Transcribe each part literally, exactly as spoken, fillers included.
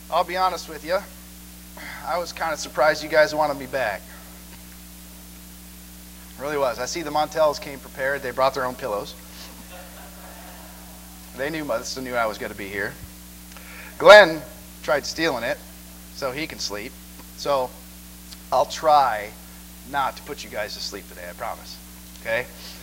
I'll be honest with you. I was kind of surprised you guys wanted me back. Really was. I see the Montels came prepared. They brought their own pillows. They knew, must have knew I was going to be here. Glenn tried stealing it so he can sleep. So I'll try not to put you guys to sleep today, I promise. Okay?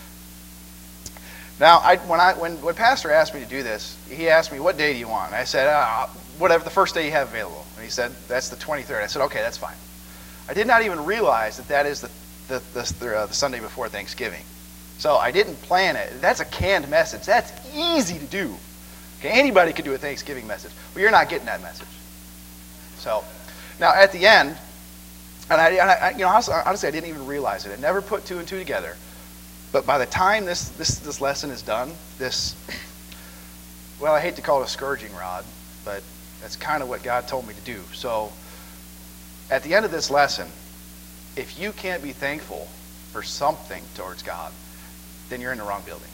Now, I, when I when when Pastor asked me to do this, he asked me, what day do you want? And I said, uh, whatever, the first day you have available. And he said, that's the twenty-third. I said, okay, that's fine. I did not even realize that that is the the, the, the, uh, the Sunday before Thanksgiving. So I didn't plan it. That's a canned message. That's easy to do. Okay, anybody could do a Thanksgiving message. Well, you're not getting that message. So, now at the end, and I, and I you know, honestly, honestly, I didn't even realize it. I never put two and two together. But by the time this, this, this lesson is done, this, well, I hate to call it a scourging rod, but that's kind of what God told me to do. So, at the end of this lesson, if you can't be thankful for something towards God, then you're in the wrong building.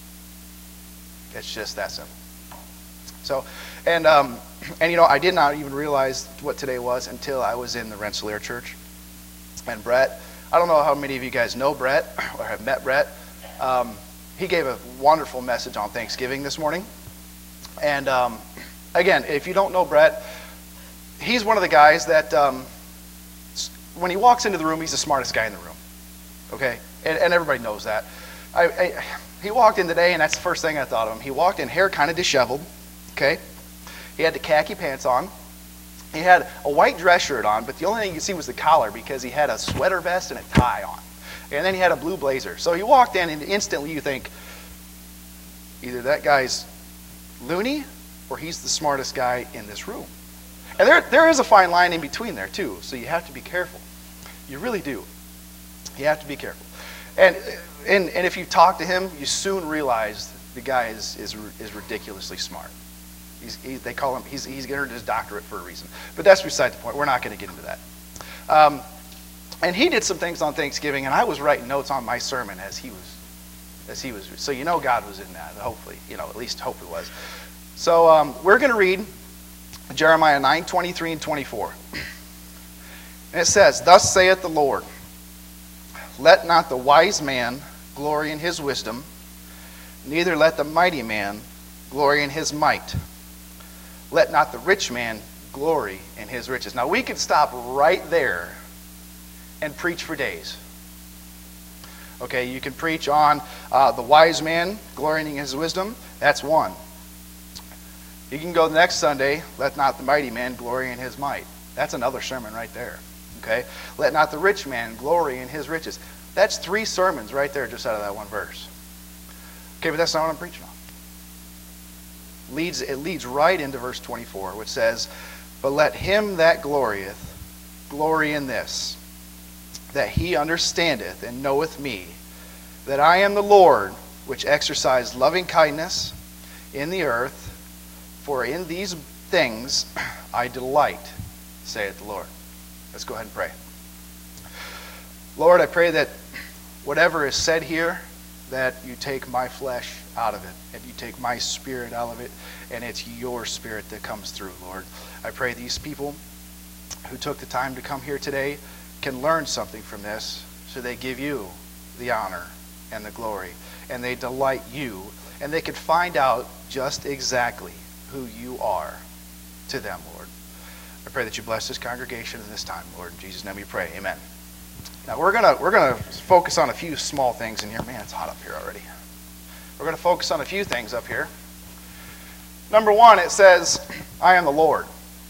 It's just that simple. So, and um, and you know, I did not even realize what today was until I was in the Rensselaer Church. And Brett, I don't know how many of you guys know Brett or have met Brett. Um, he gave a wonderful message on Thanksgiving this morning. And um, again, if you don't know Brett, he's one of the guys that um, when he walks into the room, he's the smartest guy in the room. Okay, and, and everybody knows that. I, I, he walked in today, and that's the first thing I thought of him. He walked in, hair kind of disheveled. Okay, he had the khaki pants on. He had a white dress shirt on, but the only thing you could see was the collar because he had a sweater vest and a tie on. And then he had a blue blazer. So he walked in, and instantly you think, either that guy's loony or he's the smartest guy in this room. And there, there is a fine line in between there, too, so you have to be careful. You really do. You have to be careful. And and, and if you talk to him, you soon realize the guy is, is, is ridiculously smart. He's, he, they call him, he's, he's earned his doctorate for a reason. But that's beside the point. We're not going to get into that. Um, and he did some things on Thanksgiving, and I was writing notes on my sermon as he was, as he was. So you know God was in that, hopefully. You know, at least hope it was. So um, we're going to read Jeremiah nine, twenty-three and twenty-four. And it says, thus saith the Lord, let not the wise man glory in his wisdom, neither let the mighty man glory in his might. Let not the rich man glory in his riches. Now we could stop right there and preach for days. Okay, you can preach on uh, the wise man glorying in his wisdom. That's one. You can go the next Sunday, let not the mighty man glory in his might. That's another sermon right there. Okay, let not the rich man glory in his riches. That's three sermons right there just out of that one verse. Okay, but that's not what I'm preaching on. Leads, it leads right into verse twenty-four, which says, but let him that glorieth glory in this, that he understandeth and knoweth me, that I am the Lord, which exercise loving kindness in the earth, for in these things I delight, saith the Lord. Let's go ahead and pray. Lord, I pray that whatever is said here, that you take my flesh out of it, and you take my spirit out of it, and it's your spirit that comes through, Lord. I pray these people who took the time to come here today can learn something from this, so they give you the honor and the glory, and they delight you, and they can find out just exactly who you are to them, Lord. I pray that you bless this congregation in this time, Lord. In Jesus' name we pray. Amen. Now we're gonna we're gonna focus on a few small things in here. Man, it's hot up here already. We're gonna focus on a few things up here. Number one, it says, I am the Lord.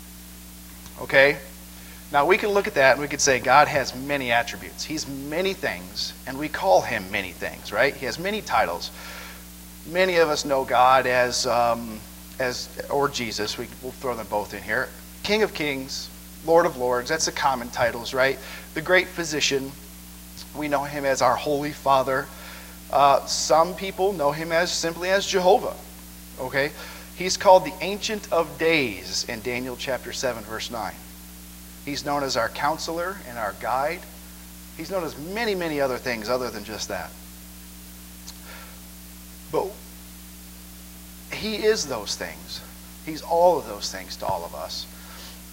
Okay? Now we can look at that and we could say God has many attributes. He's many things, and we call him many things, right? He has many titles. Many of us know God as um, as or Jesus. We, we'll throw them both in here. King of Kings, Lord of Lords, that's the common titles, right? The Great Physician, we know him as our Holy Father. Uh, some people know him as simply as Jehovah, okay? He's called the Ancient of Days in Daniel chapter seven, verse nine. He's known as our counselor and our guide. He's known as many, many other things other than just that. But he is those things. He's all of those things to all of us.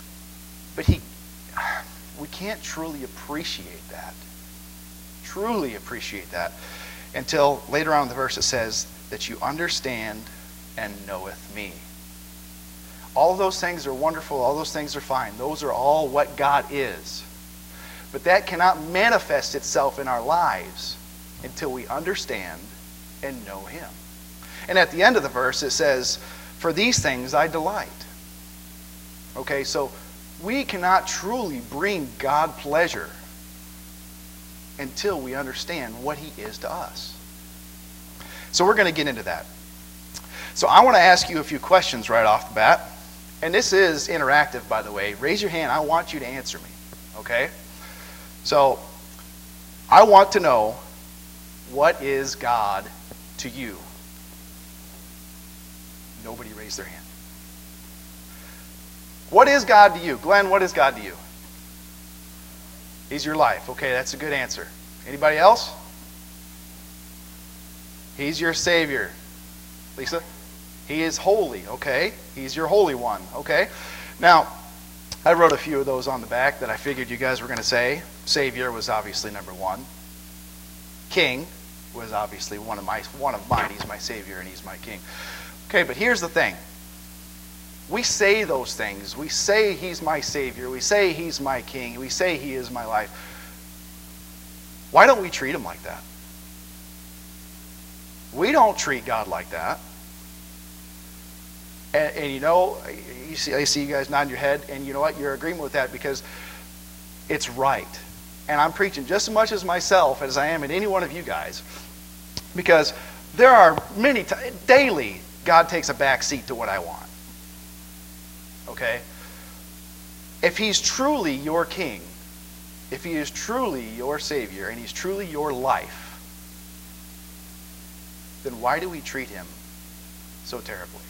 But he, we can't truly appreciate that. Truly appreciate that until later on in the verse it says that you understand and knoweth me. All of those things are wonderful. All those things are fine. Those are all what God is. But that cannot manifest itself in our lives until we understand and know him. And at the end of the verse it says, for these things I delight. Okay, so we cannot truly bring God pleasure until we understand what he is to us. So we're going to get into that. So I want to ask you a few questions right off the bat. And this is interactive, by the way. Raise your hand. I want you to answer me. Okay? So I want to know, what is God to you? Nobody raised their hand. What is God to you? Glenn, what is God to you? He's your life. Okay, that's a good answer. Anybody else? He's your Savior. Lisa? He is holy. Okay. He's your Holy One. Okay. Now, I wrote a few of those on the back that I figured you guys were going to say. Savior was obviously number one. King was obviously one of my one of mine. He's my Savior and he's my King. Okay, but here's the thing. We say those things. We say he's my Savior. We say he's my King. We say he is my life. Why don't we treat him like that? We don't treat God like that. And, and you know, you see, I see you guys nodding your head, and you know what? You're in agreement with that because it's right. And I'm preaching just as much as myself as I am in any one of you guys. Because there are many times, daily, God takes a back seat to what I want. Okay? If he's truly your King, if he is truly your Savior, and he's truly your life, then why do we treat him so terribly?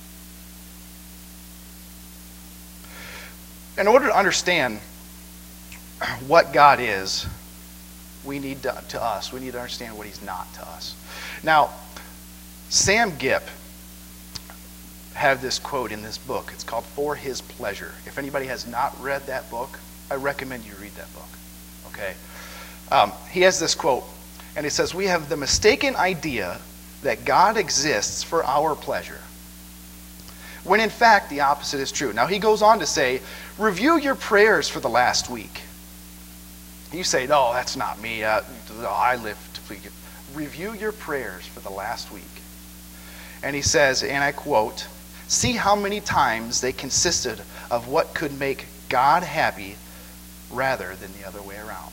In order to understand what God is, we need to, to us, we need to understand what he's not to us. Now, Sam Gipp had this quote in this book. It's called For His Pleasure. If anybody has not read that book, I recommend you read that book. Okay? Um, he has this quote, and it says, we have the mistaken idea that God exists for our pleasure, when in fact the opposite is true. Now he goes on to say, review your prayers for the last week. You say, no, that's not me. Uh, I live to please you. Review your prayers for the last week. And he says, and I quote, see how many times they consisted of what could make God happy rather than the other way around.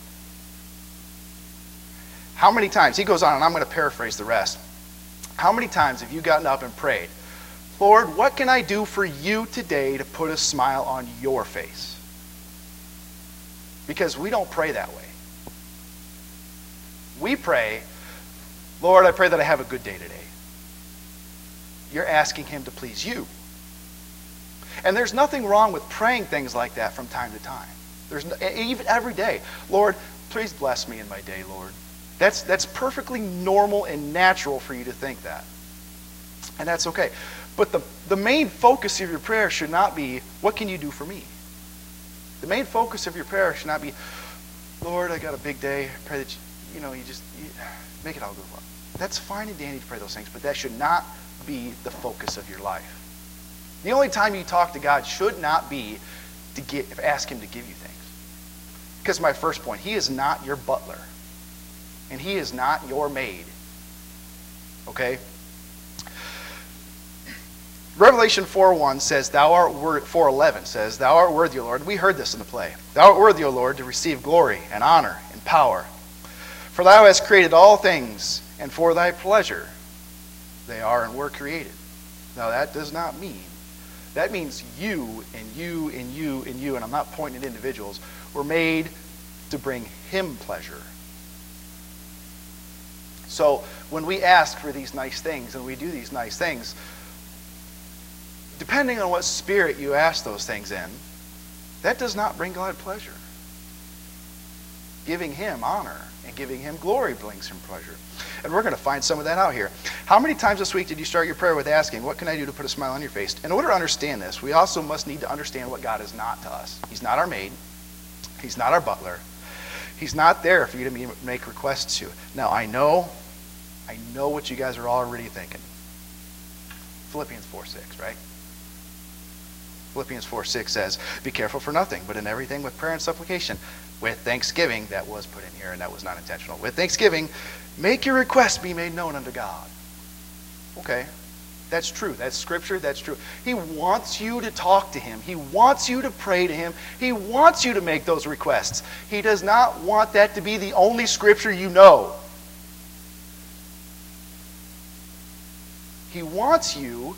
How many times? He goes on, and I'm going to paraphrase the rest. How many times have you gotten up and prayed, Lord, what can I do for you today to put a smile on your face? Because we don't pray that way. We pray, Lord, I pray that I have a good day today. You're asking him to please you. And there's nothing wrong with praying things like that from time to time. There's no, even every day. Lord, please bless me in my day, Lord. That's, that's perfectly normal and natural for you to think that. And that's okay. But the, the main focus of your prayer should not be, what can you do for me? The main focus of your prayer should not be, Lord, I got a big day. I pray that, you, you know, you just you, make it all go well. That's fine and dandy to pray those things, but that should not be the focus of your life. The only time you talk to God should not be to get, ask him to give you things. Because my first point, he is not your butler. And he is not your maid. Okay? Revelation four one says, Thou art worthy, four eleven says, Thou art worthy, O Lord. We heard this in the play. Thou art worthy, O Lord, to receive glory and honor and power. For thou hast created all things, and for thy pleasure they are and were created. Now that does not mean, that means you and you and you and you, and I'm not pointing at individuals, were made to bring him pleasure. So when we ask for these nice things and we do these nice things, depending on what spirit you ask those things in, that does not bring God pleasure. Giving him honor and giving him glory brings him pleasure. And we're going to find some of that out here. How many times this week did you start your prayer with asking, what can I do to put a smile on your face? In order to understand this, we also must need to understand what God is not to us. He's not our maid. He's not our butler. He's not there for you to make requests to. Now, I know, I know what you guys are already thinking. Philippians four six, right? Philippians four six says, be careful for nothing, but in everything with prayer and supplication, with thanksgiving, that was put in here and that was not intentional. With thanksgiving, make your requests be made known unto God. Okay, that's true. That's scripture. That's true. He wants you to talk to him. He wants you to pray to him. He wants you to make those requests. He does not want that to be the only scripture you know. He wants you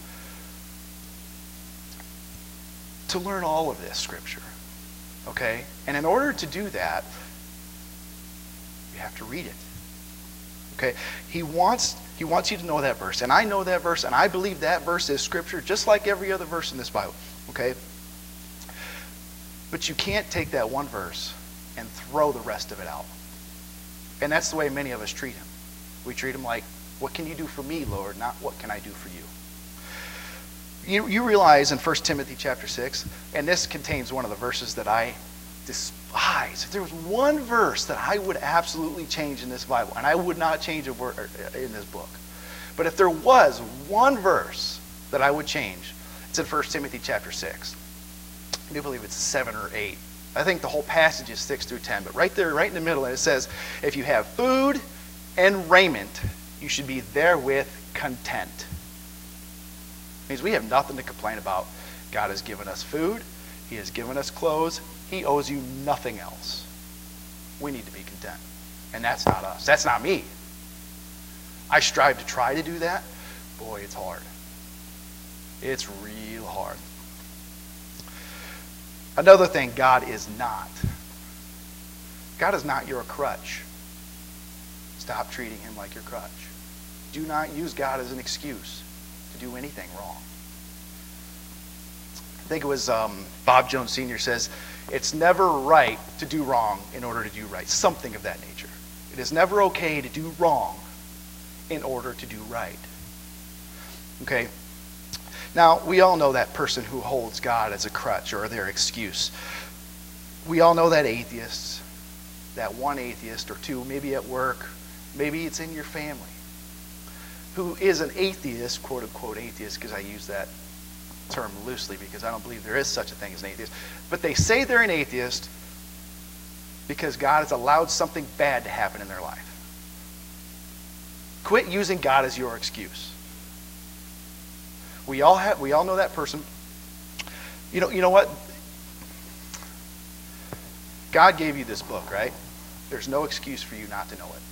to learn all of this scripture. Okay? And in order to do that, you have to read it. Okay? He wants he wants you to know that verse. And I know that verse, and I believe that verse is scripture just like every other verse in this Bible. Okay? But you can't take that one verse and throw the rest of it out. And that's the way many of us treat him. We treat him like, what can you do for me, Lord? Not what can I do for you? You, you realize in First Timothy chapter six, and this contains one of the verses that I despise. If there was one verse that I would absolutely change in this Bible, and I would not change a word in this book, but if there was one verse that I would change, it's in First Timothy chapter six. I do believe it's seven or eight. I think the whole passage is six through ten, but right there, right in the middle, it says, if you have food and raiment, you should be therewith content. It means we have nothing to complain about. God has given us food. He has given us clothes. He owes you nothing else. We need to be content. And that's not us. That's not me. I strive to try to do that. Boy, it's hard. It's real hard. Another thing God is not. God is not your crutch. Stop treating him like your crutch. Do not use God as an excuse to do anything wrong. I think it was um, Bob Jones Senior says, it's never right to do wrong in order to do right. Something of that nature. It is never okay to do wrong in order to do right. Okay? Now, we all know that person who holds God as a crutch or their excuse. We all know that atheists, that one atheist or two, maybe at work, maybe it's in your family, who is an atheist, quote unquote atheist, because I use that term loosely because I don't believe there is such a thing as an atheist. But they say they're an atheist because God has allowed something bad to happen in their life. Quit using God as your excuse. We all have, we all know that person. You know, you know what? God gave you this book, right? There's no excuse for you not to know it.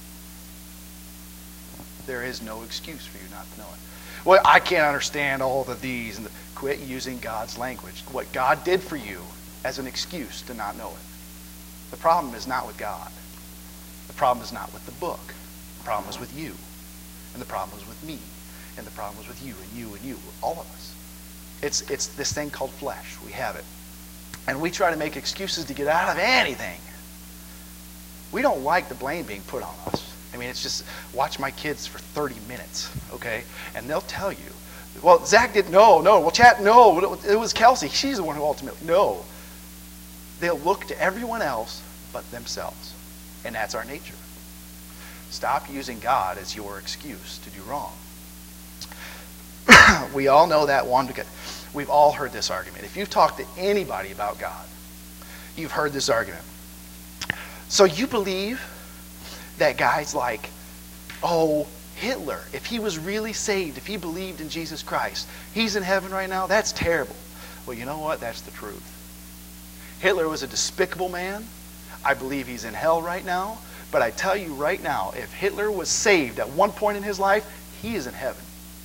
There is no excuse for you not to know it. Well, I can't understand all the these and the, quit using God's language. What God did for you as an excuse to not know it. The problem is not with God. The problem is not with the book. The problem is with you. And the problem is with me. And the problem is with you and you and you. All of us. It's, it's this thing called flesh. We have it. And we try to make excuses to get out of anything. We don't like the blame being put on us. I mean, it's just, watch my kids for thirty minutes, okay? And they'll tell you, well, Zach didn't, no, no, well, Chat, no, it was Kelsey. She's the one who ultimately, no. They'll look to everyone else but themselves. And that's our nature. Stop using God as your excuse to do wrong. We all know that one because we've all heard this argument. If you've talked to anybody about God, you've heard this argument. So you believe that guys like, oh, Hitler, if he was really saved, if he believed in Jesus Christ, he's in heaven right now? That's terrible. Well, you know what? That's the truth. Hitler was a despicable man. I believe he's in hell right now. But I tell you right now, if Hitler was saved at one point in his life, he is in heaven.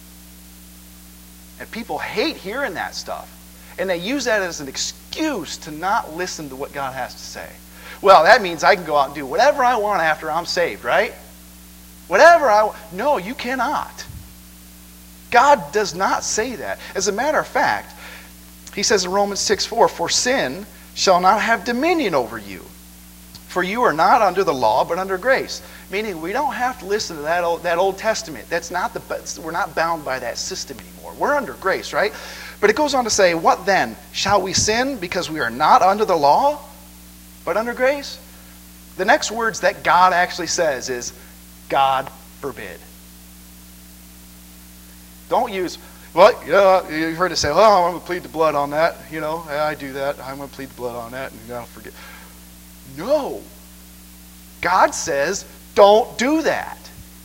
And people hate hearing that stuff. And they use that as an excuse to not listen to what God has to say. Well, that means I can go out and do whatever I want after I'm saved, right? Whatever I want. No, you cannot. God does not say that. As a matter of fact, he says in Romans six four, for sin shall not have dominion over you. For you are not under the law, but under grace. Meaning we don't have to listen to that Old, that Old Testament. That's not the, we're not bound by that system anymore. We're under grace, right? But it goes on to say, what then? Shall we sin because we are not under the law, but under grace? The next words that God actually says is, God forbid. Don't use, well, yeah, you've heard it say, well, I'm going to plead the blood on that. You know, yeah, I do that. I'm going to plead the blood on that, and I'll forget. No. God says, don't do that.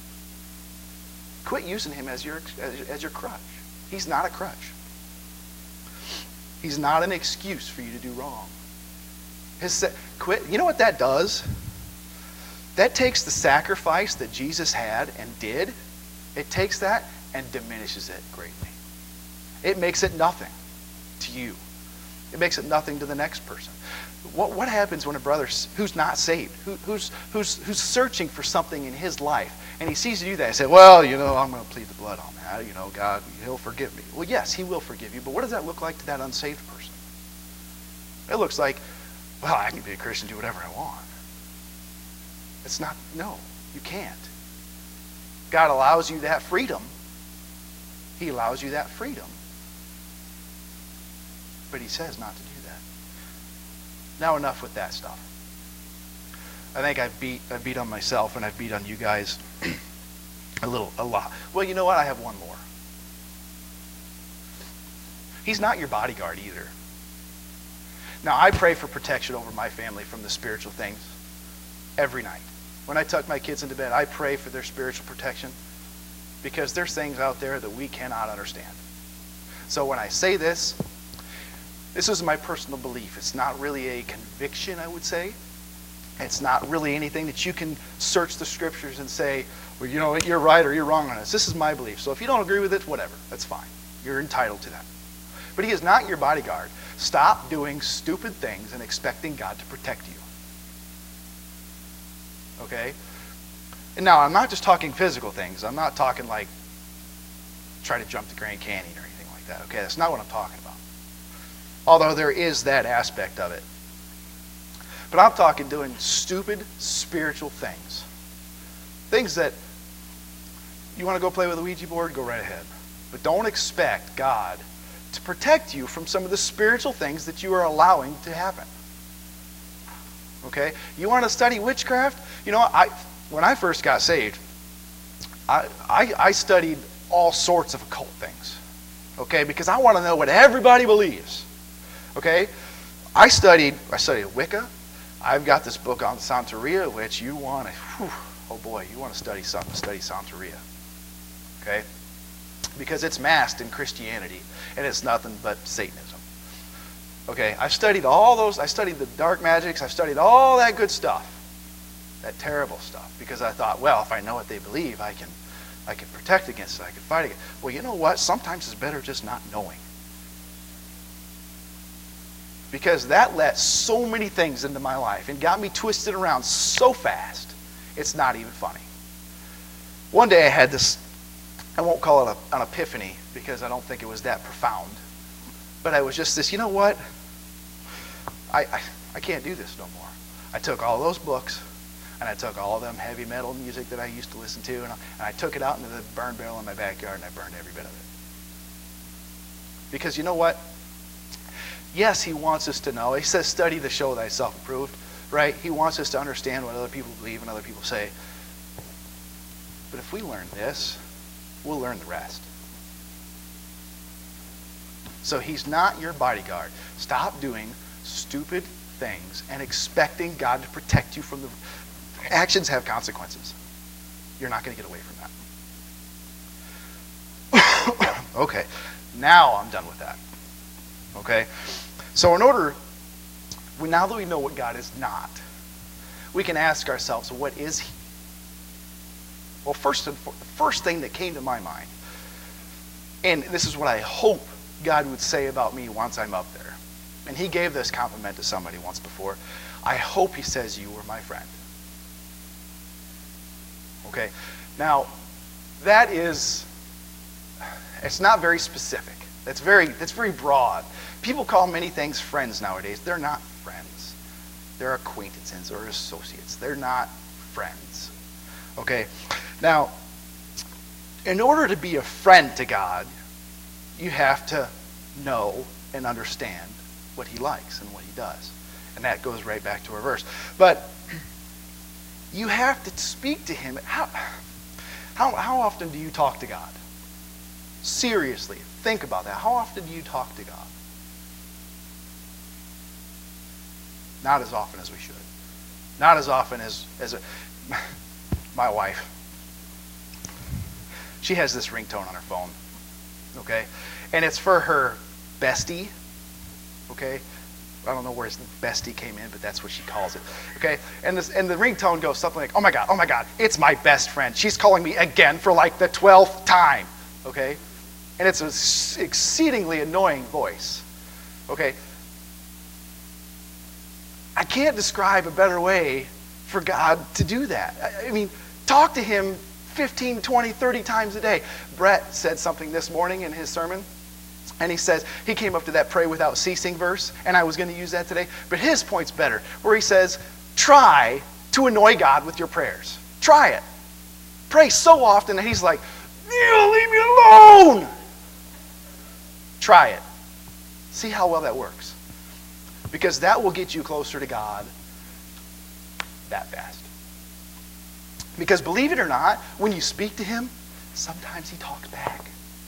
Quit using him as your, as, as your crutch. He's not a crutch. He's not an excuse for you to do wrong. His, quit. You know what that does? That takes the sacrifice that Jesus had and did, it takes that and diminishes it greatly. It makes it nothing to you. It makes it nothing to the next person. What, what happens when a brother who's not saved, who, who's, who's, who's searching for something in his life, and he sees you do that and says, well, you know, I'm going to plead the blood on that. You know, God, he'll forgive me. Well, yes, he will forgive you, but what does that look like to that unsaved person? It looks like, well, I can be a Christian, do whatever I want. It's not, no, you can't. God allows you that freedom. He allows you that freedom. But he says not to do that. Now enough with that stuff. I think I've beat, I've beat on myself and I've beat on you guys a little, a lot. Well, you know what? I have one more. He's not your bodyguard either. Now, I pray for protection over my family from the spiritual things every night. When I tuck my kids into bed, I pray for their spiritual protection because there's things out there that we cannot understand. So when I say this, this is my personal belief. It's not really a conviction, I would say. It's not really anything that you can search the scriptures and say, well, you know, you're right or you're wrong on this. This is my belief. So if you don't agree with it, whatever. That's fine. You're entitled to that. But he is not your bodyguard. Stop doing stupid things and expecting God to protect you. Okay? And now, I'm not just talking physical things. I'm not talking like try to jump the Grand Canyon or anything like that. Okay? That's not what I'm talking about. Although there is that aspect of it. But I'm talking doing stupid spiritual things. Things that you want to go play with a Ouija board, go right ahead. But don't expect God to protect you from some of the spiritual things that you are allowing to happen. Okay? You want to study witchcraft? You know, I when I first got saved, I, I, I studied all sorts of occult things. Okay? Because I want to know what everybody believes. Okay? I studied, I studied Wicca. I've got this book on Santeria, which you want to, whew, oh boy, you want to study something, study Santeria. Okay? Because it's masked in Christianity, and it's nothing but Satanism. Okay, I've studied all those, I studied the dark magics, I've studied all that good stuff, that terrible stuff, because I thought, well, if I know what they believe, I can, I can protect against it, I can fight against it. Well, you know what? Sometimes it's better just not knowing. Because that let so many things into my life and got me twisted around so fast, it's not even funny. One day I had this, I won't call it a, an epiphany because I don't think it was that profound. But I was just this, you know what? I, I, I can't do this no more. I took all those books and I took all of them heavy metal music that I used to listen to and I, and I took it out into the burn barrel in my backyard and I burned every bit of it. Because you know what? Yes, he wants us to know. He says, study to show thyself approved, right? He wants us to understand what other people believe and other people say. But if we learn this, we'll learn the rest. So he's not your bodyguard. Stop doing stupid things and expecting God to protect you from the... Actions have consequences. You're not going to get away from that. Okay, now I'm done with that. Okay? So in order, we, now that we know what God is not, we can ask ourselves, what is he? Well, first, and for, the first thing that came to my mind, and this is what I hope God would say about me once I'm up there. And he gave this compliment to somebody once before. I hope he says you were my friend. Okay? Now, that is, it's not very specific. That's very, that's very broad. People call many things friends nowadays. They're not friends. They're acquaintances or associates. They're not friends. Okay? Now, in order to be a friend to God, you have to know and understand what he likes and what he does. And that goes right back to our verse. But you have to speak to him. How, how, how often do you talk to God? Seriously, think about that. How often do you talk to God? Not as often as we should. Not as often as, as a, my wife. She has this ringtone on her phone. Okay? And it's for her bestie. Okay? I don't know where his bestie came in, but that's what she calls it. Okay? And this and the ringtone goes something like, oh my God, oh my God, it's my best friend. She's calling me again for like the twelfth time. Okay? And it's an exceedingly annoying voice. Okay? I can't describe a better way for God to do that. I, I mean, talk to him fifteen, twenty, thirty times a day. Brett said something this morning in his sermon. And he says, he came up to that pray without ceasing verse, and I was going to use that today. But his point's better, where he says, try to annoy God with your prayers. Try it. Pray so often that he's like, Neil, leave me alone. Try it. See how well that works. Because that will get you closer to God that fast. Because believe it or not, when you speak to him, sometimes he talks back.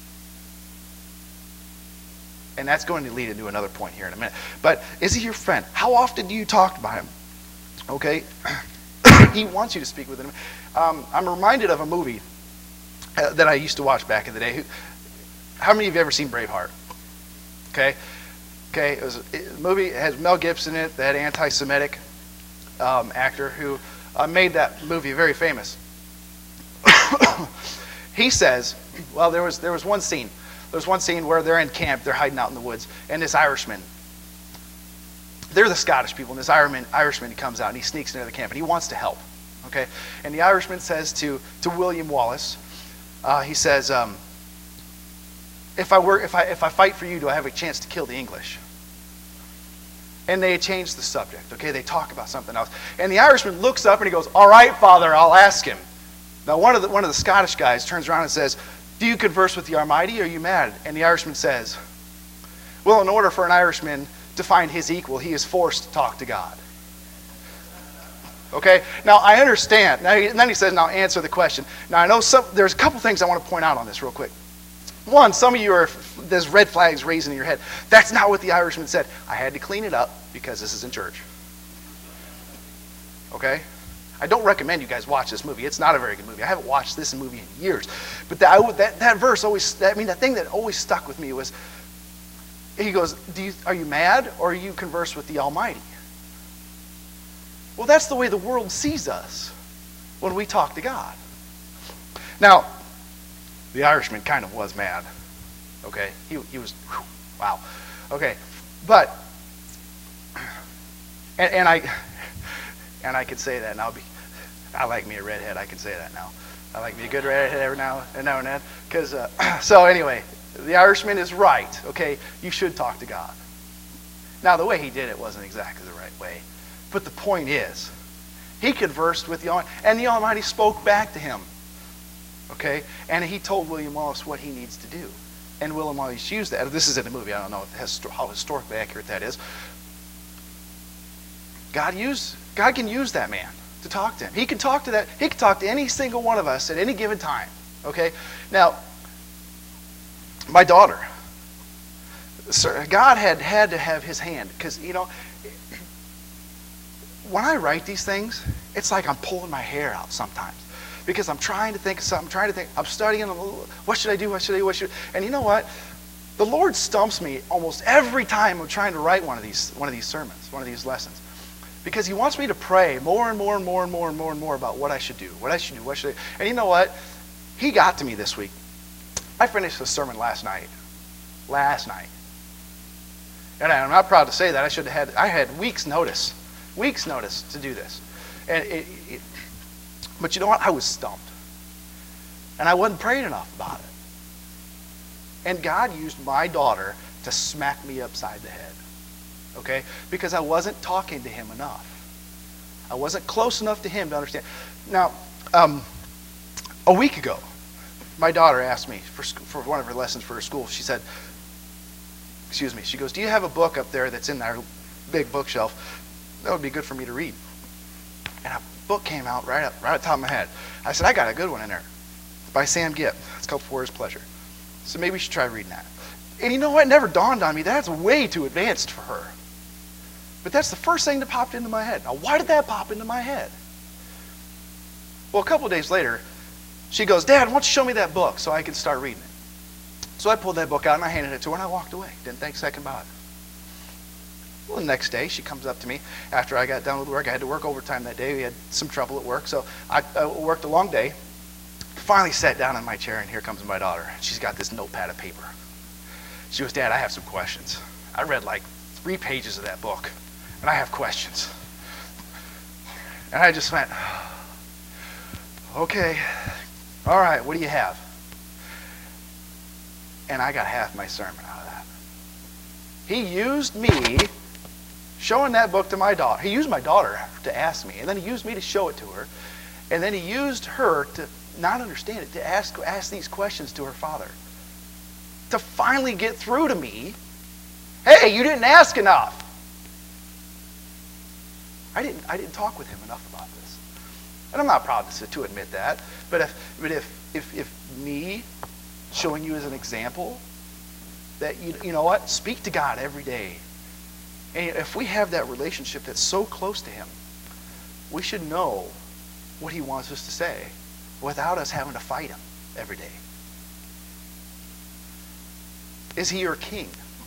And that's going to lead into another point here in a minute. But is he your friend? How often do you talk about him? Okay? He wants you to speak with him. Um, I'm reminded of a movie uh, that I used to watch back in the day. How many of you have ever seen Braveheart? Okay? Okay, it was a movie. It has Mel Gibson in it, that anti-Semitic um, actor who uh, made that movie very famous. He says, well, there was there was one scene. There's one scene where they're in camp, they're hiding out in the woods, and this Irishman, they're the Scottish people, and this Irishman, Irishman comes out and he sneaks into the camp and he wants to help. Okay, and the Irishman says to to William Wallace, uh, he says, um, if I were if I if I fight for you, do I have a chance to kill the English? And they change the subject. Okay, they talk about something else, and the Irishman looks up and he goes, "All right, Father, I'll ask him." Now one of the one of the Scottish guys turns around and says, "Do you converse with the Almighty, or are you mad?" And the Irishman says, "Well, in order for an Irishman to find his equal, he is forced to talk to God." Okay? Now, I understand. Now, and then he says, now answer the question. Now, I know some, there's a couple things I want to point out on this real quick. One, some of you are, there's red flags raising in your head. That's not what the Irishman said. I had to clean it up because this is in church. Okay? I don't recommend you guys watch this movie. It's not a very good movie. I haven't watched this movie in years. But that, that, that verse always, I mean, that thing that always stuck with me was, he goes, Do you, are you mad or are you converse with the Almighty? Well, that's the way the world sees us when we talk to God. Now, the Irishman kind of was mad. Okay? He, he was, whew, wow. Okay. But, and, and I, and I could say that now. I like me a redhead. I can say that now. I like me a good redhead every now and now and then. Because uh, so anyway, the Irishman is right. Okay, you should talk to God. Now the way he did it wasn't exactly the right way, but the point is, he conversed with the Almighty, and the Almighty spoke back to him. Okay, and he told William Wallace what he needs to do, and William Wallace used that. This is in the movie. I don't know how historically accurate that is. God used. God can use that man to talk to him. He can talk to that. He can talk to any single one of us at any given time. Okay? Now, my daughter, sir, God had had to have his hand because, you know, when I write these things, it's like I'm pulling my hair out sometimes because I'm trying to think of something, I'm trying to think, I'm studying, what should I do, what should I do, what should I, and you know what? The Lord stumps me almost every time I'm trying to write one of these, one of these sermons, one of these lessons. Because he wants me to pray more and more and more and more and more and more about what I should do, what I should do, what should I... And you know what? He got to me this week. I finished the sermon last night. Last night. And I'm not proud to say that. I should have had, I had weeks' notice. Weeks' notice to do this. And it, it, but you know what? I was stumped. And I wasn't praying enough about it. And God used my daughter to smack me upside the head. Okay? Because I wasn't talking to him enough. I wasn't close enough to him to understand. Now, um, a week ago, my daughter asked me for, for one of her lessons for her school. She said, excuse me, she goes, do you have a book up there that's in our big bookshelf that would be good for me to read? And a book came out right up, right at the top of my head. I said, I got a good one in there. It's by Sam Gipp. It's called For His Pleasure. So maybe you should try reading that. And you know what? It never dawned on me. That's way too advanced for her. But that's the first thing that popped into my head. Now, why did that pop into my head? Well, a couple of days later, she goes, Dad, why don't you show me that book so I can start reading it? So I pulled that book out and I handed it to her and I walked away. Didn't think a second about it. Well, the next day, she comes up to me after I got done with work. I had to work overtime that day. We had some trouble at work, so I, I worked a long day. Finally sat down in my chair, and here comes my daughter. She's got this notepad of paper. She goes, Dad, I have some questions. I read like three pages of that book, and I have questions. And I just went, okay, all right, what do you have? And I got half my sermon out of that. He used me showing that book to my daughter. He used my daughter to ask me, and then he used me to show it to her, and then he used her to not understand it, to ask, ask these questions to her father, to finally get through to me, hey, you didn't ask enough. I didn't, I didn't talk with him enough about this. And I'm not proud to, to admit that, but if, but if, if, if me showing you as an example that, you, you know what, speak to God every day. And if we have that relationship that's so close to him, we should know what he wants us to say without us having to fight him every day. Is he your king?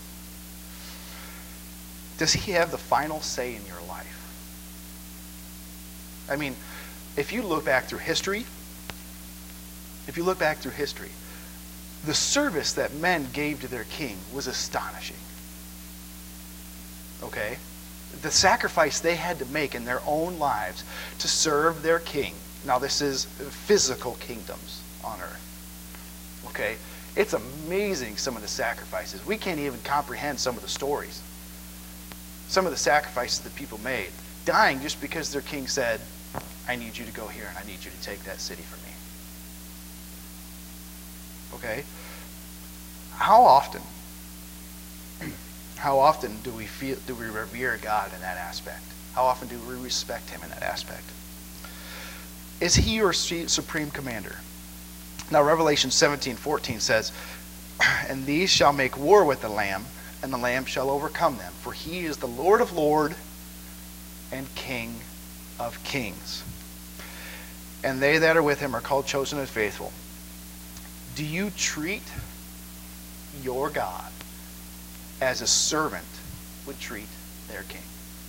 Does he have the final say in your life? I mean, if you look back through history, if you look back through history, the service that men gave to their king was astonishing. Okay? The sacrifice they had to make in their own lives to serve their king. Now, this is physical kingdoms on earth. Okay? It's amazing, some of the sacrifices. We can't even comprehend some of the stories. Some of the sacrifices that people made, dying just because their king said, I need you to go here and I need you to take that city for me. Okay? How often, how often do we feel, do we revere God in that aspect? How often do we respect him in that aspect? Is he your supreme commander? Now, Revelation seventeen fourteen says, and these shall make war with the Lamb, and the Lamb shall overcome them, for he is the Lord of lords and King of kings. And they that are with him are called chosen and faithful. Do you treat your God as a servant would treat their king?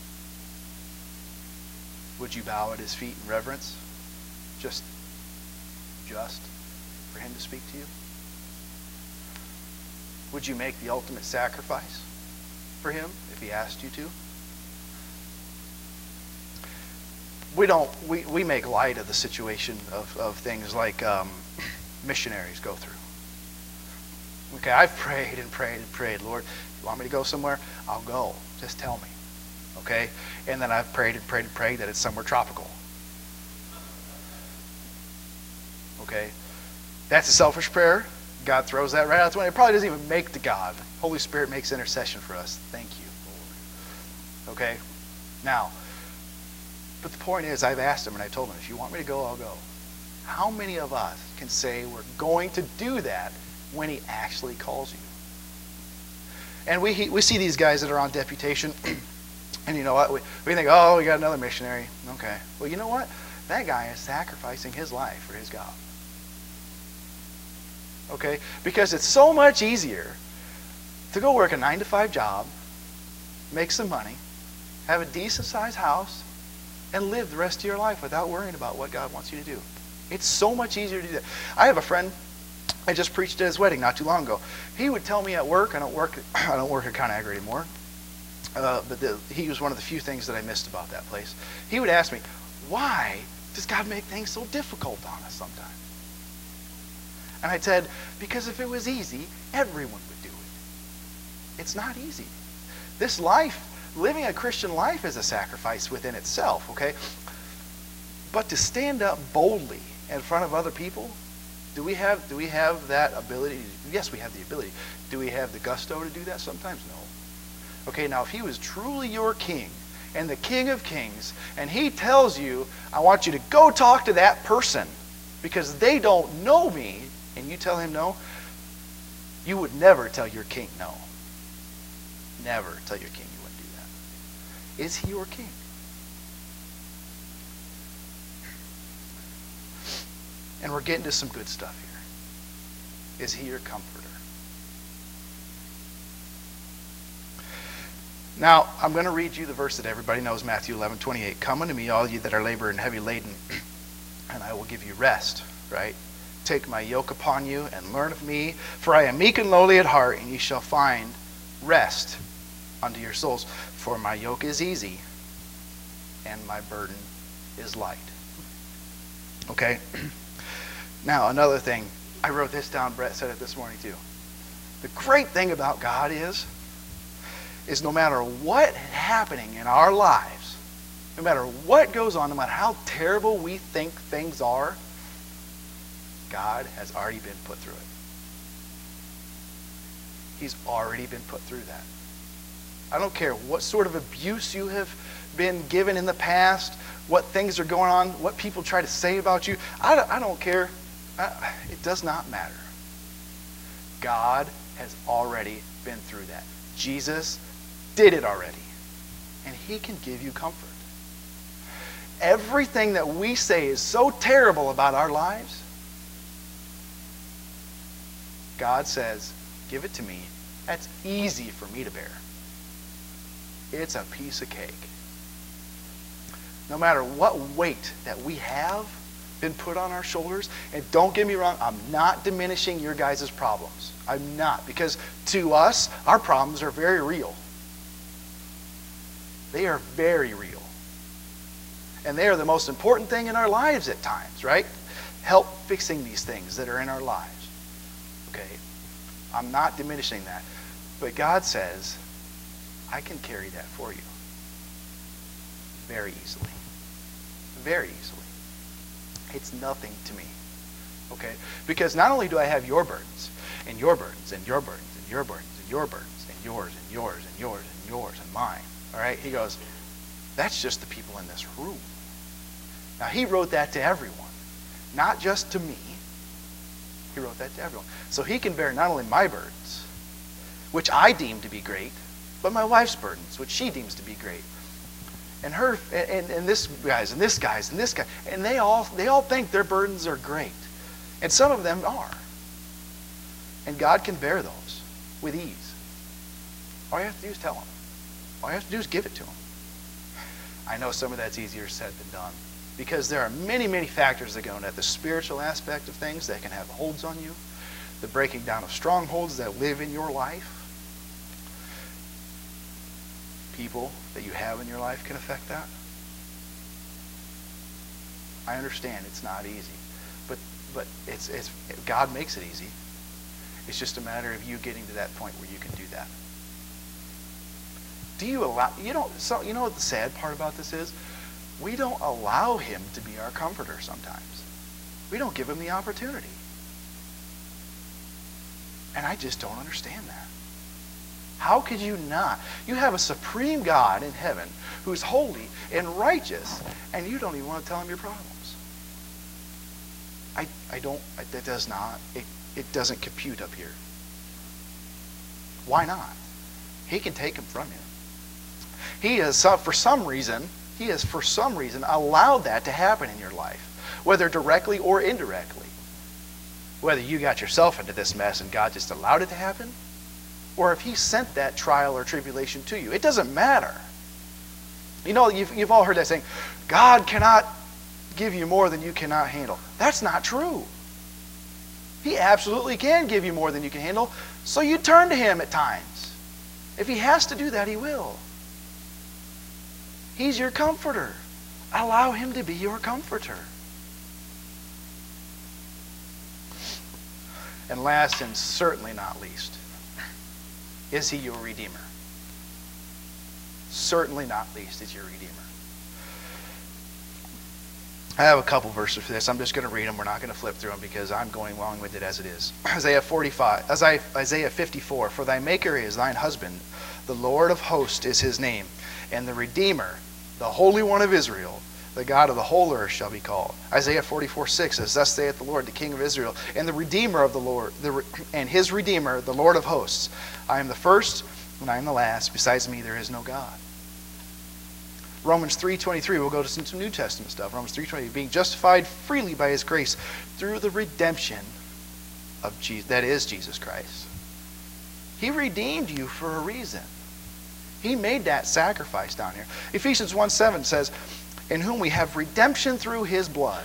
Would you bow at his feet in reverence? Just, just for him to speak to you? Would you make the ultimate sacrifice for him if he asked you to? We don't, we, we make light of the situation of, of things like um, missionaries go through. Okay, I've prayed and prayed and prayed. Lord, you want me to go somewhere? I'll go. Just tell me. Okay? And then I've prayed and prayed and prayed that it's somewhere tropical. Okay? That's a selfish prayer. God throws that right out the window. It probably doesn't even make to God. Holy Spirit makes intercession for us. Thank you, Lord. Okay? Now, but the point is, I've asked him and I told him, if you want me to go, I'll go. How many of us can say we're going to do that when he actually calls you? And we he, we see these guys that are on deputation, and you know what? We, we think, oh, we got another missionary. Okay. Well, you know what? That guy is sacrificing his life for his God. Okay? Because it's so much easier to go work a nine to five job, make some money, have a decent-sized house, and live the rest of your life without worrying about what God wants you to do. It's so much easier to do that. I have a friend, I just preached at his wedding not too long ago. He would tell me at work, I don't work, I don't work at Conagra anymore, uh, but the, he was one of the few things that I missed about that place. He would ask me, why does God make things so difficult on us sometimes? And I said, because if it was easy, everyone would do it. It's not easy. This life, living a Christian life is a sacrifice within itself, okay? But to stand up boldly in front of other people, do we have do we have that ability? Yes, we have the ability. Do we have the gusto to do that sometimes? No. Okay, now if he was truly your king and the King of Kings, and he tells you, I want you to go talk to that person because they don't know me, and you tell him no, you would never tell your king no. Never tell your king you wouldn't do that. Is he your king? And we're getting to some good stuff here. Is he your comforter? Now, I'm going to read you the verse that everybody knows, Matthew eleven twenty-eight. Come unto me, all you that are labor and heavy laden, and I will give you rest, right? Take my yoke upon you and learn of me, for I am meek and lowly at heart, and ye shall find rest unto your souls. For my yoke is easy, and my burden is light. Okay? Now, another thing. I wrote this down. Brett said it this morning too. The great thing about God is, is no matter what happening in our lives, no matter what goes on, no matter how terrible we think things are, God has already been put through it. He's already been put through that. I don't care what sort of abuse you have been given in the past, what things are going on, what people try to say about you. I don't, I don't care. I, it does not matter. God has already been through that. Jesus did it already. And he can give you comfort. Everything that we say is so terrible about our lives, God says, give it to me. That's easy for me to bear. It's a piece of cake. No matter what weight that we have been put on our shoulders, and don't get me wrong, I'm not diminishing your guys' problems. I'm not, because to us, our problems are very real. They are very real. And they are the most important thing in our lives at times, right? Help fixing these things that are in our lives. Okay? I'm not diminishing that. But God says, I can carry that for you. Very easily. Very easily. It's nothing to me. Okay? Because not only do I have your burdens, and your burdens, and your burdens, and your burdens, and your burdens, and yours, and yours, and yours, and yours, and mine. All right? He goes, that's just the people in this room. Now, he wrote that to everyone. Not just to me. He wrote that to everyone. So he can bear not only my burdens, which I deem to be great, but my wife's burdens, which she deems to be great. And her and, and this guy's and this guy's and this guy. And they all they all think their burdens are great. And some of them are. And God can bear those with ease. All you have to do is tell him. All you have to do is give it to him. I know some of that's easier said than done. Because there are many, many factors that go into the spiritual aspect of things that can have holds on you. The breaking down of strongholds that live in your life. People that you have in your life can affect that. I understand it's not easy. But but it's it's God makes it easy. It's just a matter of you getting to that point where you can do that. Do you allow you don't so you know what the sad part about this is? We don't allow him to be our comforter sometimes. We don't give him the opportunity. And I just don't understand that. How could you not? You have a supreme God in heaven who's holy and righteous, and you don't even want to tell him your problems. I I don't, I, that does not, it, it doesn't compute up here. Why not? He can take them from you. He has, for some reason, he has for some reason allowed that to happen in your life, whether directly or indirectly. Whether you got yourself into this mess and God just allowed it to happen, or if he sent that trial or tribulation to you. It doesn't matter. You know, you've, you've all heard that saying, God cannot give you more than you cannot handle. That's not true. He absolutely can give you more than you can handle, so you turn to him at times. If he has to do that, he will. He's your comforter. Allow him to be your comforter. And last and certainly not least, is he your Redeemer? Certainly not least is your Redeemer. I have a couple verses for this. I'm just going to read them. We're not going to flip through them because I'm going long with it as it is. Isaiah forty-five, Isaiah fifty-four. For thy Maker is thine husband, the Lord of hosts is his name, and the Redeemer, the Holy One of Israel, the God of the whole earth shall be called. Isaiah forty-four six says, Thus saith the Lord, the King of Israel, and the Redeemer of the Lord, the, and his Redeemer, the Lord of hosts. I am the first, and I am the last. Besides me there is no God. Romans three twenty-three, we'll go to some, some New Testament stuff. Romans three twenty, being justified freely by his grace through the redemption of Jesus, that is Jesus Christ. He redeemed you for a reason. He made that sacrifice down here. Ephesians one seven says, in whom we have redemption through his blood.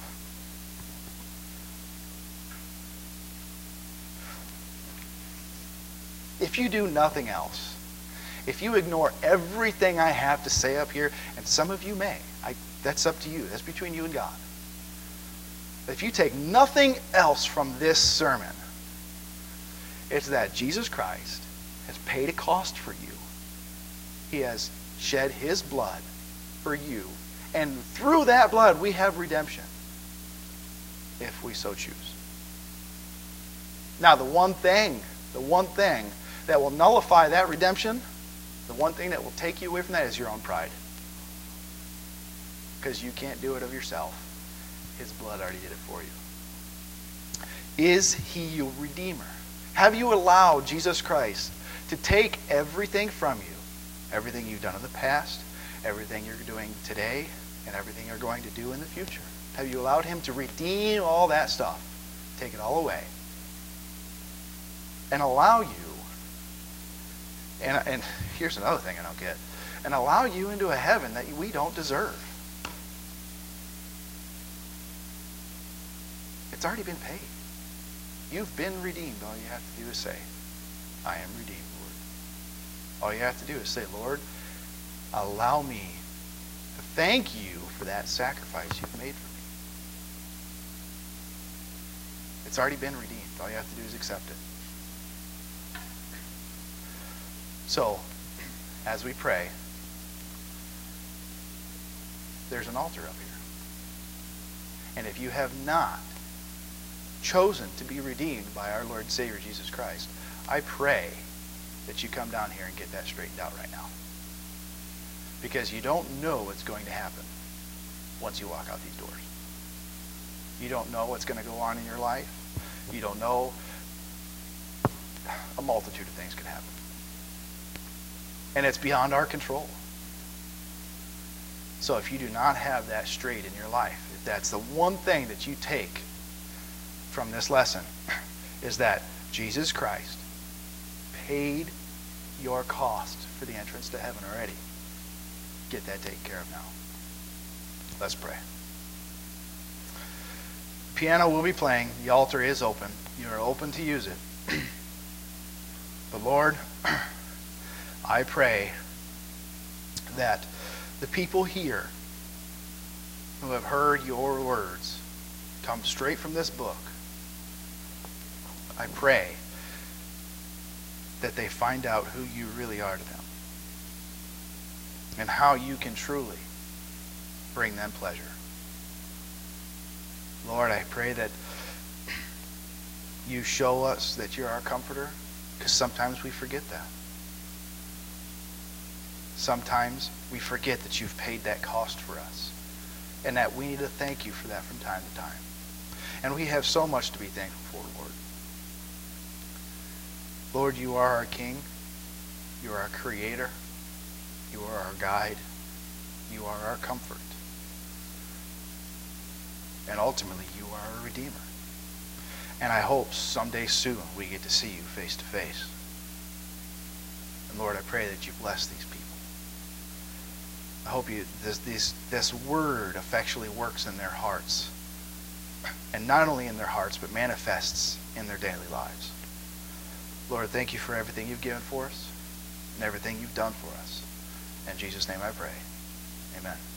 If you do nothing else, if you ignore everything I have to say up here, and some of you may, I, that's up to you. That's between you and God. If you take nothing else from this sermon, it's that Jesus Christ has paid a cost for you. He has shed his blood for you. And through that blood, we have redemption, if we so choose. Now, the one thing, the one thing that will nullify that redemption, the one thing that will take you away from that is your own pride. Because you can't do it of yourself. His blood already did it for you. Is he your Redeemer? Have you allowed Jesus Christ to take everything from you? Everything you've done in the past, everything you're doing today, and everything you're going to do in the future. Have you allowed him to redeem all that stuff? Take it all away. And allow you, and, and here's another thing I don't get, and allow you into a heaven that we don't deserve. It's already been paid. You've been redeemed. All you have to do is say, I am redeemed, Lord. All you have to do is say, Lord, allow me to thank you for that sacrifice you've made for me. It's already been redeemed. All you have to do is accept it. So, as we pray, there's an altar up here. And if you have not chosen to be redeemed by our Lord and Savior Jesus Christ, I pray that you come down here and get that straightened out right now. Because you don't know what's going to happen once you walk out these doors. You don't know what's going to go on in your life. You don't know. A multitude of things could happen. And it's beyond our control. So if you do not have that straight in your life, if that's the one thing that you take from this lesson, is that Jesus Christ paid your cost for the entrance to heaven already. Get that taken care of now. Let's pray. Piano will be playing. The altar is open. You are open to use it. But Lord, I pray that the people here who have heard your words come straight from this book, I pray that they find out who you really are to them and how you can truly bring them pleasure. Lord, I pray that you show us that you're our comforter, because sometimes we forget that. Sometimes we forget that you've paid that cost for us, and that we need to thank you for that from time to time. And we have so much to be thankful for, Lord. Lord, you are our King. You are our Creator. You are our guide. You are our comfort. And ultimately, you are our Redeemer. And I hope someday soon we get to see you face to face. And Lord, I pray that you bless these people. I hope you this, this, this word effectually works in their hearts. And not only in their hearts, but manifests in their daily lives. Lord, thank you for everything you've given for us and everything you've done for us. In Jesus' name I pray. Amen.